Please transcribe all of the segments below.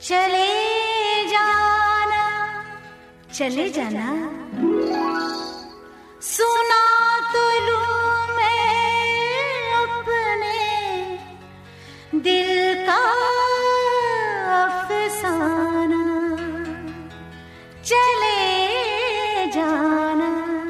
चले जाना, चले जाना, सुना तो लूं मैं अपने दिल का अफसाना। चले जाना,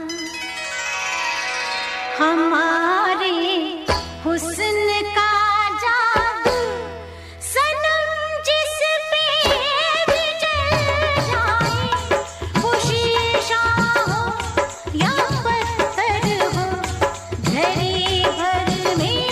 हमारे हुस्न का जादू सनम जिस पे भी जल जाए, वो शीशा हो या पत्थर हो, घड़ी भर में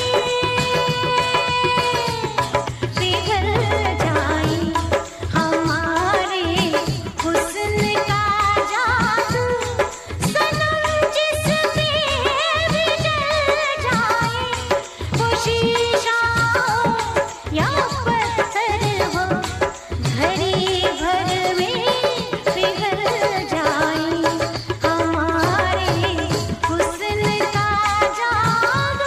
पिघल जाए। हमारे हुस्न का जादू सनम जिस पे भी जल जाए, वो शीशा हो या पत्थर हो, घड़ी भर में पिघल जाए। हमारे हुस्न का जादू।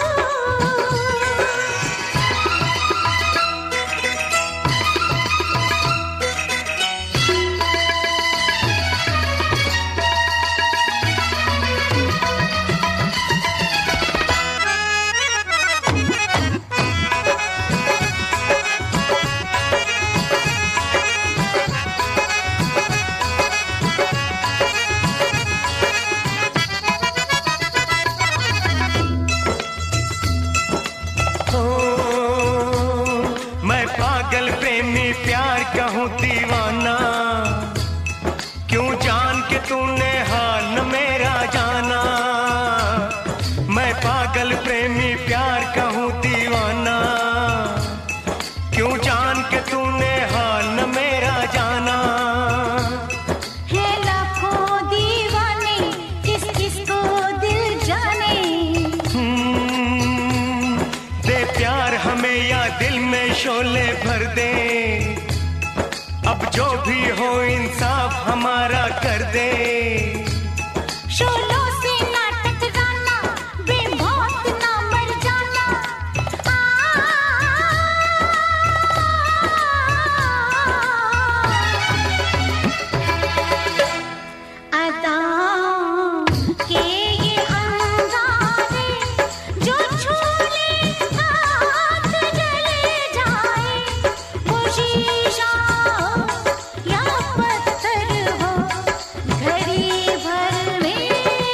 मैं पागल प्रेमी प्यार कहूँ दीवाना, क्यों जान के तूने हाल न मेरा जाना। मैं पागल प्रेमी प्यार कहूँ दीवाना, क्यों जान के तूने हाल न मेरा जाना। है लाखों दीवाने, किस किस को दिल जाने। दे प्यार हमें या दिल में शोले भर दे, अब जो भी हो इंसाफ हमारा कर दे। शोलों से ना टकराना, बेमौत ना मर जाना। अदाओं के ये अंगारे जो छू ले हाथ जले जाए, वो शीशा हो या पत्थर हो, घड़ी भर में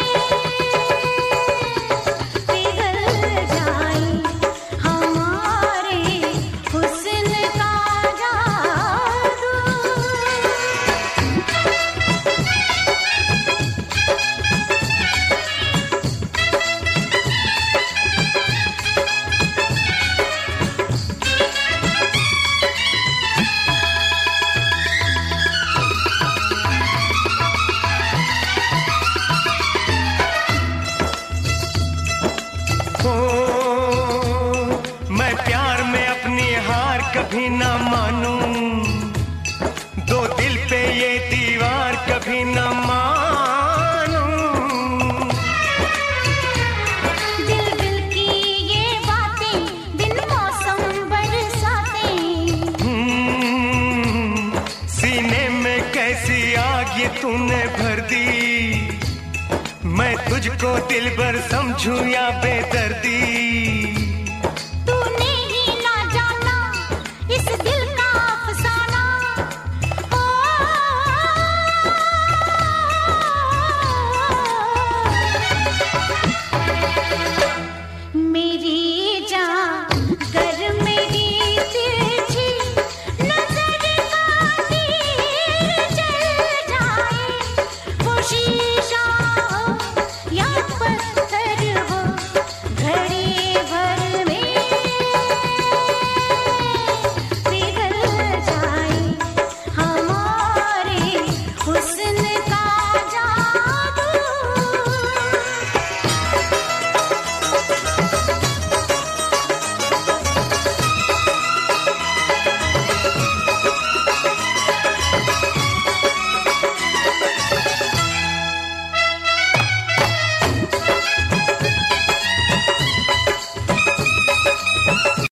पिघल जाए। हमारे हुस्न का जादू। हो मैं प्यार में अपनी हार कभी ना मानूं, दो दिल पे ये दीवार कभी ना मानूं। दिल दिल की ये बातें, बिन मौसम बरसाते। सीने में कैसी आग ये तूने भर दी, मैं तुझको दिलबर समझूं या बेदर्दी। तूने ही ना जाना इस दिल